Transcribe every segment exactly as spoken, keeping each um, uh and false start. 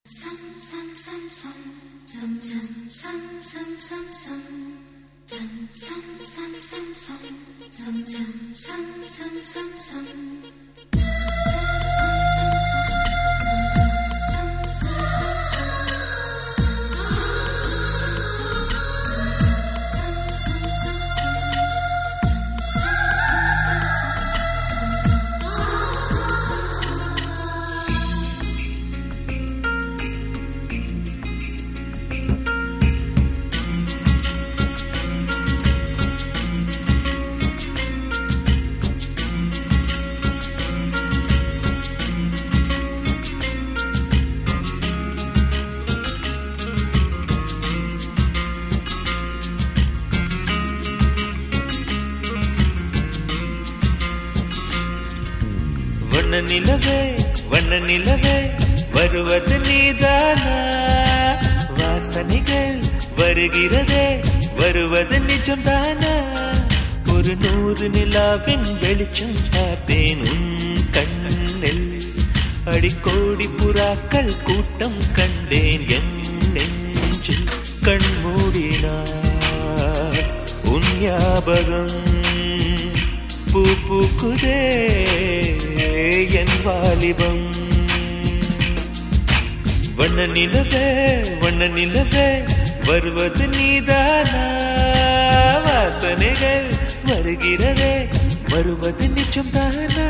வண்ண நிலவே வண்ண நிலவே வருவது நீதானா, வாசனைகள் வருகிறதே வருவது நிஜம்தானா, ஒரு நூறு நிலாவின் வெளிச்சம் பார்த்தேன் உன் கண்ணில், அடிக்கோடி புறாக்கள் கூட்டம் கண்டேன் என் நெஞ்சில், கண் மூடினார் உன் ஞாபகம் பூ பூக்குதே என் வாலிபம். வண்ண நிலவே வண்ண நிலவே வருவது நீதானா, வாசனைகள் வருகிறதே வருவது நிஜம்தானா.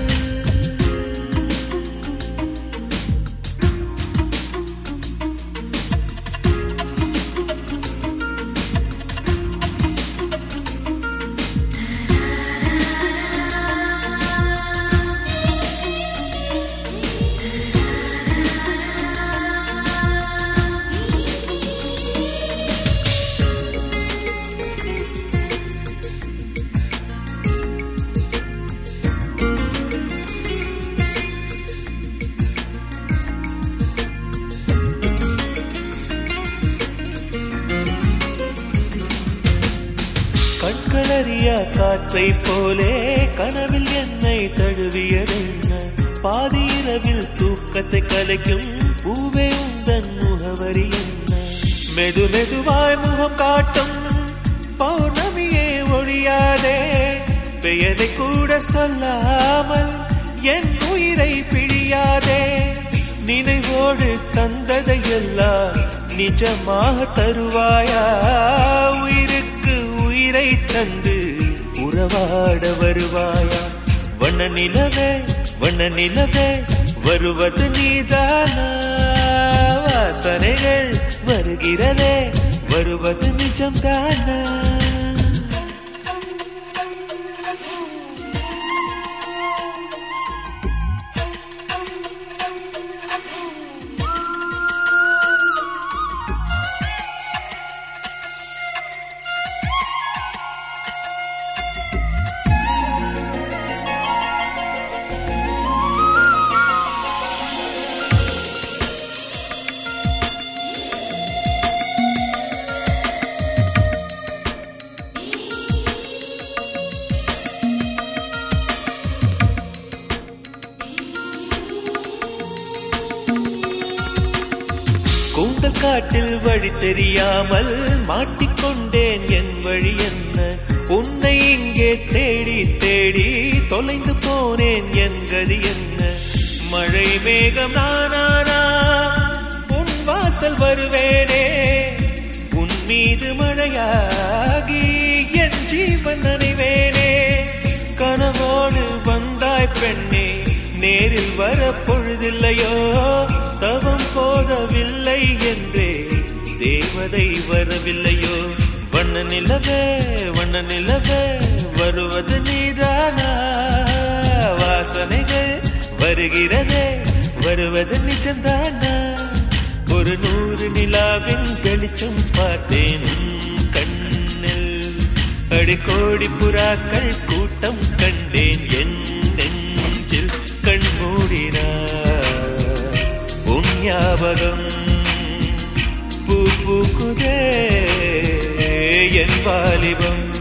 கண்களறியா காற்றை போலே கனவில் என்னை தழுவியதென்ன, பாதி இரவில் தூக்கத்தை கலைக்கும் பூவே உந்தன் முகவரி என்ன, மெது மெதுவாய் முகம் காட்டும் பௌர்ணமியே ஒழியாதே, பெயரை கூட சொல்லாமல் என் உயிரை பிழியாதே, நினைவோடு தந்ததையெல்லாம் நிஜமாக தருவாயா, உயிருக்கு உயிரை தந்து உறவாட வருவாயா. வண்ண நிலவே வண்ண நிலவே வருவது நீதானா, வாசனைகள் வருகிறதே வருவது நிஜம்தானா. கூந்தல் காட்டில் வழி தெரியாமல் மாட்டிக்கொண்டேன் என் வழி என்ன, உன்னை இங்கே தேடி தேடி தொலைந்து போனேன் என் கதி என்ன, மழை மேகம் நானானா உன் வாசல் வருவேனே, உன் மீது மழையாகி என் ஜீவன் நனைவேனே, கனவோடு வந்தாய் பெண்ணே நேரில் வர பொழுதில்லையோ, தவம் போதவில்லை என்றே தேவதை வரவில்லையோ. வண்ண நிலவே வண்ண நிலவே வருவது நீதானா, வாசனைகள் வருகிறதே வருவது நிஜம்தானா, ஒரு நூறு நிலாவின் வெளிச்சம் பார்த்தேன் உன் கண்ணில், அடிக்கோடி புறாக்கள் கூட்டம் கண்டேன் என் நெஞ்சில், கண் மூடினார் உன் ஞாபகம் பூ பூக்குதே என் வாலிபம்.